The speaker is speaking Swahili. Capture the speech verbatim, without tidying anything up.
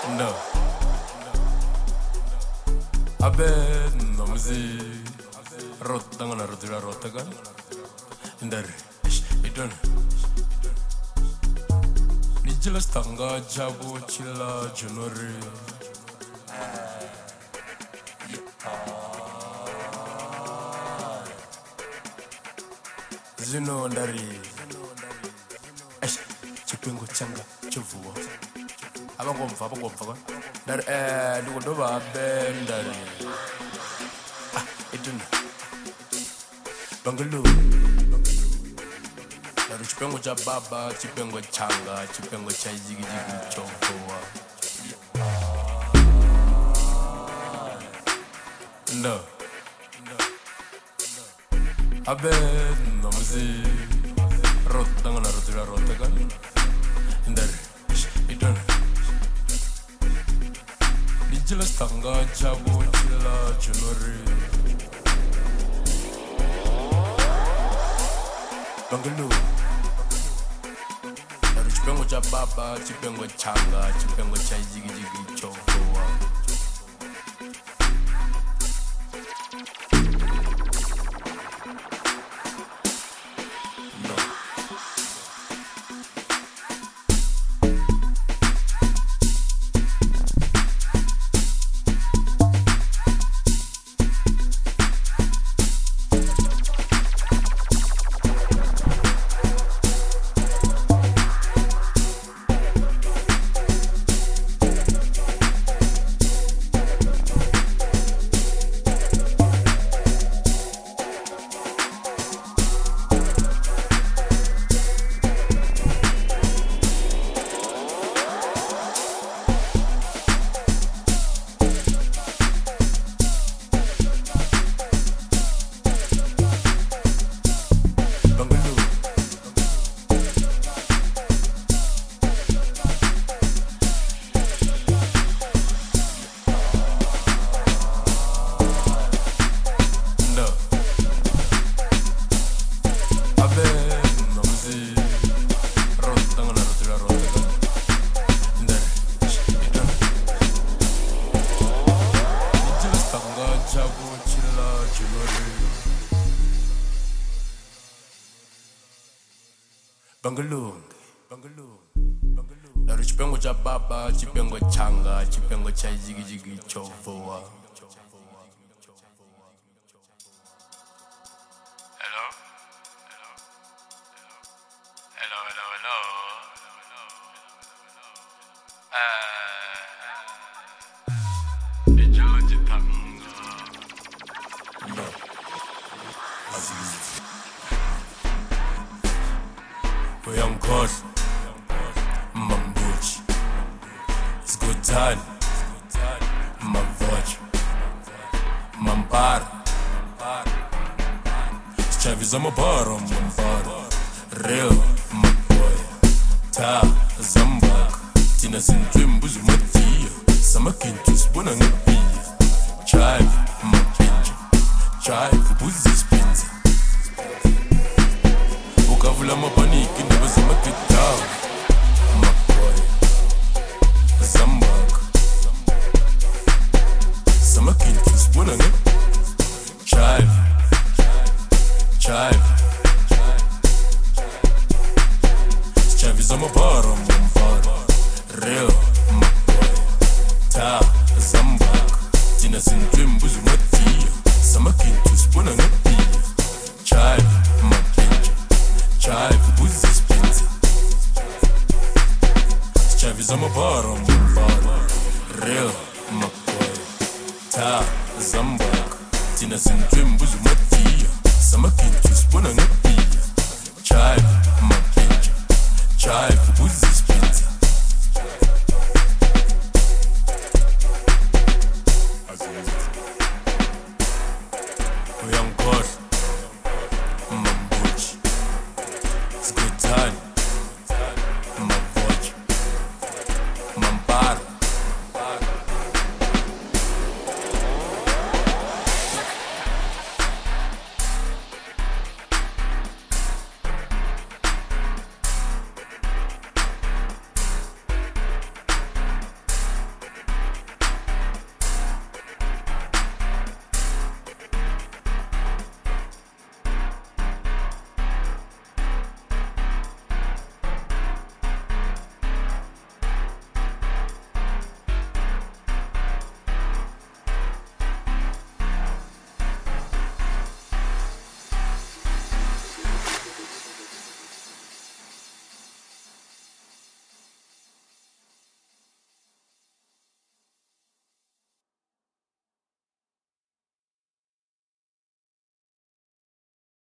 No. Abe namzi rotanga na rotira rotaga. Ndare idon. Nijila stanga jabu chila junori. Zino ndari. Esh chipingo changa chuvuwa. Abangomva abangomva kwa ndari eh ndikodoba bendari ah idun bangalo ndari chipengo cha baba chipengo changa chipengo cha jigi jigi chovoa no abe namzi rotanga na rotira rotaga ndari idun Nijila stanga jabu chila junori Bangalo Naru chipengo cha baba, chipengo changa, chipengo cha jigi jigi chovoa Bangalore, Bangalore, Bangalore. Naru chipengo cha baba, chipengo changa, chipengo cha jigi jigi chovoa. Hello, hello, hello, hello, hello, hello. Ah, ijoji tanga. No, aziz. Young God, Mambuchi, it's good time, Mamvoch, Mampar, Chavis on my bar, Mampar, real, my boy, Ta, Zambak, Tina Sindrim, Buzumatia, Samakin to spoon and a Chive, Mampinja, Chive, Buzzi Spinza. Ukavula mapani kinaba zama kitao Makoy Zambak Sama kintu spuna nge Chive Chive Chive zama baro mbaro Real Makoy Ta Zambak Tina sindrim buzu matia Sama kintu spuna nge Chive Chive, Buzzi Spinza Chavis on my bottom, real McCoy Ta, Zambak Tina Sindrim, Buzumatia Samakin to Spuna Chive, Makinja Chive, Buzzi